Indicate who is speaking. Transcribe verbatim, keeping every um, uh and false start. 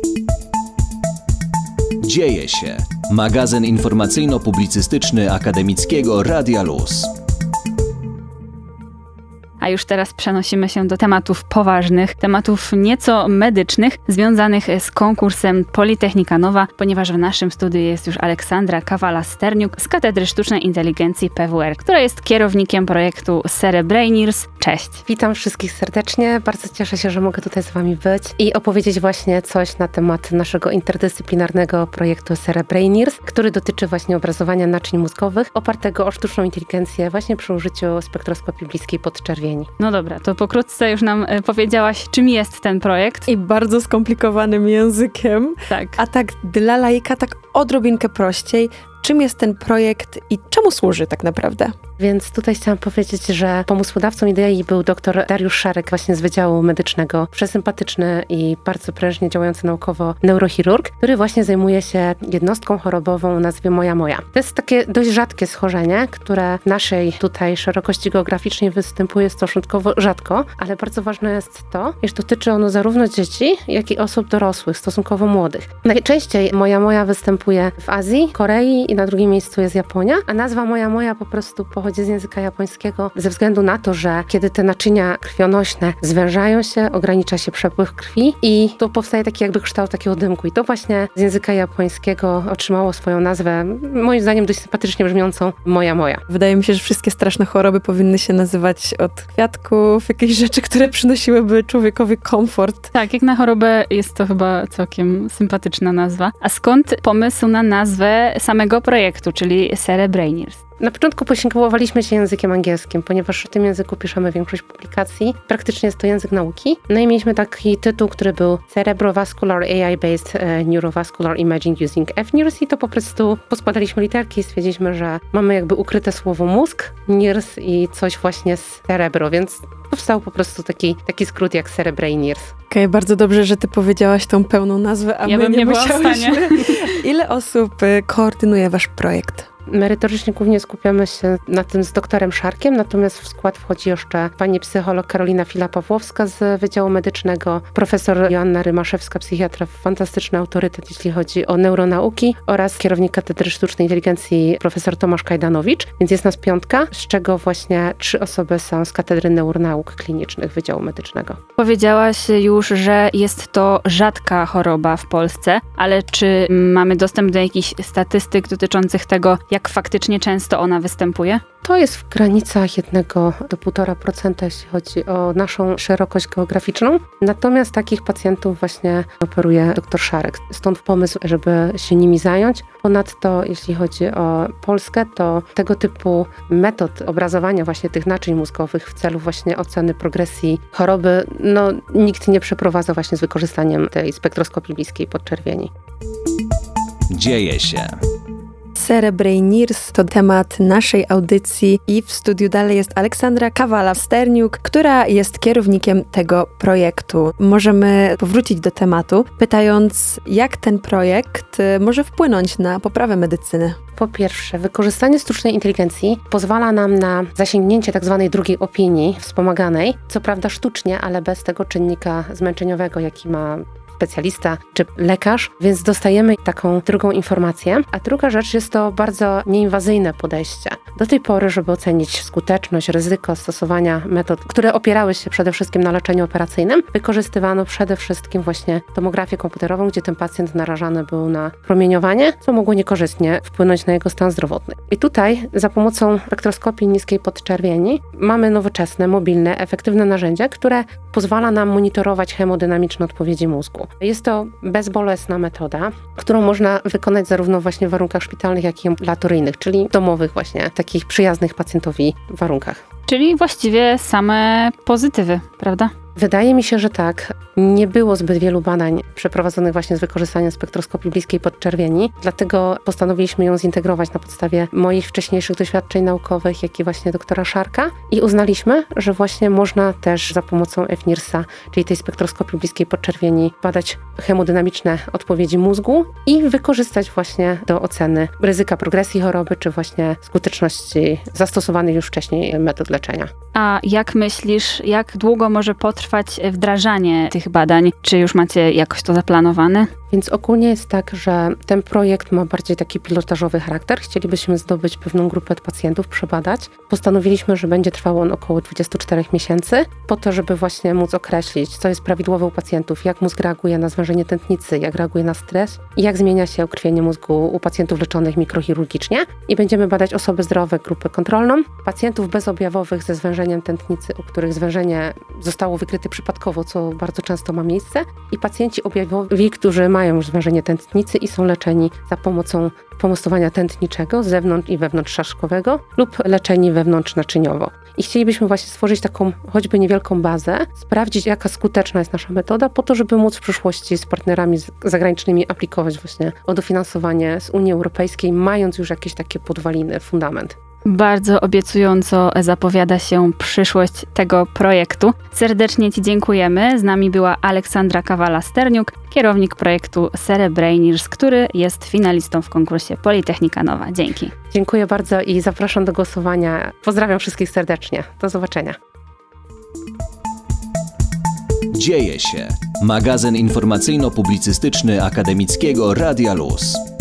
Speaker 1: Dzieje się. Magazyn informacyjno-publicystyczny Akademickiego Radia Luz.
Speaker 2: A już teraz przenosimy się do tematów poważnych, tematów nieco medycznych, związanych z konkursem Politechnika Nowa, ponieważ w naszym studiu jest już Aleksandra Kawala-Sterniuk z Katedry Sztucznej Inteligencji P W R, która jest kierownikiem projektu Cerebrainirs. Cześć!
Speaker 3: Witam wszystkich serdecznie, bardzo cieszę się, że mogę tutaj z Wami być i opowiedzieć właśnie coś na temat naszego interdyscyplinarnego projektu Cerebrainirs, który dotyczy właśnie obrazowania naczyń mózgowych opartego o sztuczną inteligencję właśnie przy użyciu spektroskopii bliskiej podczerwieni.
Speaker 2: No dobra, to pokrótce już nam powiedziałaś, czym jest ten projekt.
Speaker 4: I bardzo skomplikowanym językiem.
Speaker 2: Tak.
Speaker 4: A tak dla laika, tak odrobinkę prościej. Czym jest ten projekt i czemu służy tak naprawdę?
Speaker 3: Więc tutaj chciałam powiedzieć, że pomysłodawcą idei był dr Dariusz Szarek właśnie z Wydziału Medycznego. Przesympatyczny i bardzo prężnie działający naukowo neurochirurg, który właśnie zajmuje się jednostką chorobową o nazwie Moja Moja. To jest takie dość rzadkie schorzenie, które w naszej tutaj szerokości geograficznej występuje stosunkowo rzadko, ale bardzo ważne jest to, iż dotyczy ono zarówno dzieci, jak i osób dorosłych, stosunkowo młodych. Najczęściej Moja Moja występuje w Azji, Korei i na drugim miejscu jest Japonia, a nazwa Moja Moja po prostu pochodzi z języka japońskiego ze względu na to, że kiedy te naczynia krwionośne zwężają się, ogranicza się przepływ krwi i to powstaje taki jakby kształt takiego dymku. I to właśnie z języka japońskiego otrzymało swoją nazwę, moim zdaniem dość sympatycznie brzmiącą Moja Moja.
Speaker 4: Wydaje mi się, że wszystkie straszne choroby powinny się nazywać od kwiatków, jakieś rzeczy, które przynosiłyby człowiekowi komfort.
Speaker 2: Tak, jak na chorobę jest to chyba całkiem sympatyczna nazwa. A skąd pomysł na nazwę samego projektu, czyli Cerebrainirs?
Speaker 3: Na początku posiłkowaliśmy się językiem angielskim, ponieważ w tym języku piszemy większość publikacji. Praktycznie jest to język nauki. No i mieliśmy taki tytuł, który był Cerebrovascular A I-Based Neurovascular Imaging Using F N I R S i to po prostu poskładaliśmy literki i stwierdziliśmy, że mamy jakby ukryte słowo mózg, N I R S i coś właśnie z cerebro, więc powstał po prostu taki, taki skrót jak Cerebrainirs.
Speaker 4: Okej, okay, bardzo dobrze, że ty powiedziałaś tą pełną nazwę, a
Speaker 2: ja
Speaker 4: my
Speaker 2: bym nie,
Speaker 4: nie
Speaker 2: była w stanie.
Speaker 4: Ile osób koordynuje wasz projekt?
Speaker 3: Merytorycznie głównie skupiamy się na tym z doktorem Szarkiem, natomiast w skład wchodzi jeszcze pani psycholog Karolina Fila-Pawłowska z Wydziału Medycznego, profesor Joanna Rymaszewska, psychiatra, fantastyczny autorytet, jeśli chodzi o neuronauki oraz kierownik Katedry Sztucznej Inteligencji profesor Tomasz Kajdanowicz, więc jest nas piątka, z czego właśnie trzy osoby są z Katedry Neuronauk Klinicznych Wydziału Medycznego.
Speaker 2: Powiedziałaś już, że jest to rzadka choroba w Polsce, ale czy mamy dostęp do jakichś statystyk dotyczących tego, jak faktycznie często ona występuje?
Speaker 3: To jest w granicach jednego do półtora procent, jeśli chodzi o naszą szerokość geograficzną. Natomiast takich pacjentów właśnie operuje dr Szarek. Stąd pomysł, żeby się nimi zająć. Ponadto, jeśli chodzi o Polskę, to tego typu metod obrazowania właśnie tych naczyń mózgowych w celu właśnie oceny progresji choroby, no nikt nie przeprowadza właśnie z wykorzystaniem tej spektroskopii bliskiej podczerwieni.
Speaker 1: Dzieje się.
Speaker 4: Cerebrainirs to temat naszej audycji i w studiu dalej jest Aleksandra Kawala-Sterniuk, która jest kierownikiem tego projektu. Możemy powrócić do tematu, pytając, jak ten projekt może wpłynąć na poprawę medycyny.
Speaker 3: Po pierwsze, wykorzystanie sztucznej inteligencji pozwala nam na zasięgnięcie tak zwanej drugiej opinii wspomaganej, co prawda sztucznie, ale bez tego czynnika zmęczeniowego, jaki ma specjalista czy lekarz, więc dostajemy taką drugą informację. A druga rzecz jest to bardzo nieinwazyjne podejście. Do tej pory, żeby ocenić skuteczność, ryzyko stosowania metod, które opierały się przede wszystkim na leczeniu operacyjnym, wykorzystywano przede wszystkim właśnie tomografię komputerową, gdzie ten pacjent narażany był na promieniowanie, co mogło niekorzystnie wpłynąć na jego stan zdrowotny. I tutaj za pomocą spektroskopii niskiej podczerwieni mamy nowoczesne, mobilne, efektywne narzędzie, które pozwala nam monitorować hemodynamiczne odpowiedzi mózgu. Jest to bezbolesna metoda, którą można wykonać zarówno właśnie w warunkach szpitalnych, jak i ambulatoryjnych, czyli domowych właśnie, takich przyjaznych pacjentowi warunkach.
Speaker 2: Czyli właściwie same pozytywy, prawda?
Speaker 3: Wydaje mi się, że tak. Nie było zbyt wielu badań przeprowadzonych właśnie z wykorzystaniem spektroskopii bliskiej podczerwieni, dlatego postanowiliśmy ją zintegrować na podstawie moich wcześniejszych doświadczeń naukowych, jak i właśnie doktora Szarka i uznaliśmy, że właśnie można też za pomocą F N I R S a, czyli tej spektroskopii bliskiej podczerwieni, badać hemodynamiczne odpowiedzi mózgu i wykorzystać właśnie do oceny ryzyka progresji choroby, czy właśnie skuteczności zastosowanych już wcześniej metod leczenia.
Speaker 2: A jak myślisz, jak długo może potrwać trwać wdrażanie tych badań? Czy już macie jakoś to zaplanowane?
Speaker 3: Więc ogólnie jest tak, że ten projekt ma bardziej taki pilotażowy charakter. Chcielibyśmy zdobyć pewną grupę pacjentów, przebadać. Postanowiliśmy, że będzie trwał on około dwadzieścia cztery miesięcy, po to, żeby właśnie móc określić, co jest prawidłowe u pacjentów, jak mózg reaguje na zwężenie tętnicy, jak reaguje na stres i jak zmienia się ukrwienie mózgu u pacjentów leczonych mikrochirurgicznie. I będziemy badać osoby zdrowe, grupę kontrolną, pacjentów bezobjawowych ze zwężeniem tętnicy, u których zwężenie zostało wykryte przypadkowo, co bardzo często ma miejsce, i pacjenci objawowi, którzy mają już zwężenie tętnicy i są leczeni za pomocą pomostowania tętniczego z zewnątrz i wewnątrzczaszkowego lub leczeni wewnątrznaczyniowo. I chcielibyśmy właśnie stworzyć taką choćby niewielką bazę, sprawdzić, jaka skuteczna jest nasza metoda, po to, żeby móc w przyszłości z partnerami zagranicznymi aplikować właśnie o dofinansowanie z Unii Europejskiej, mając już jakieś takie podwaliny, fundament.
Speaker 2: Bardzo obiecująco zapowiada się przyszłość tego projektu. Serdecznie Ci dziękujemy. Z nami była Aleksandra Kawala-Sterniuk, kierownik projektu Cerebrainers, który jest finalistą w konkursie Politechnika Nowa. Dzięki.
Speaker 3: Dziękuję bardzo i zapraszam do głosowania. Pozdrawiam wszystkich serdecznie. Do zobaczenia.
Speaker 1: Dzieje się. Magazyn informacyjno-publicystyczny Akademickiego Radia Luz.